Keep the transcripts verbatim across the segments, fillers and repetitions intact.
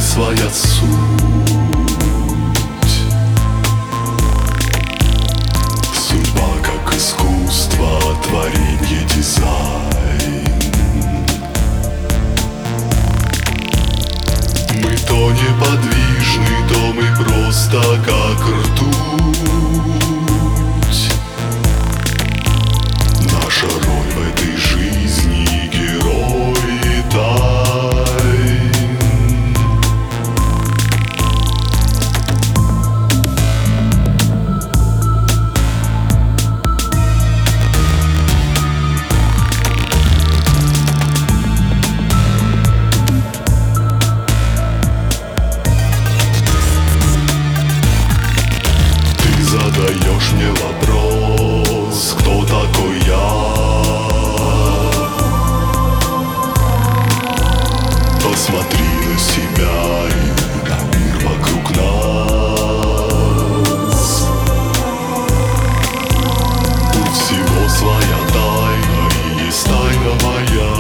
своя суть. Судьба как искусство, творенье, дизайн. Мы то неподвижны, то мы просто как ртуть. Наша роль в этой жизни — герои тайн. Ты задаешь мне вопрос: кто такой я? Посмотри на себя и на мир вокруг нас. У всего своя тайна, и есть тайна моя.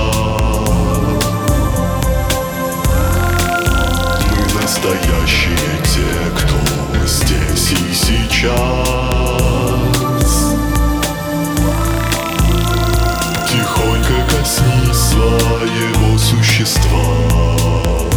Мы настоящие те, кто здесь и сейчас. Тихонько коснись своего существа.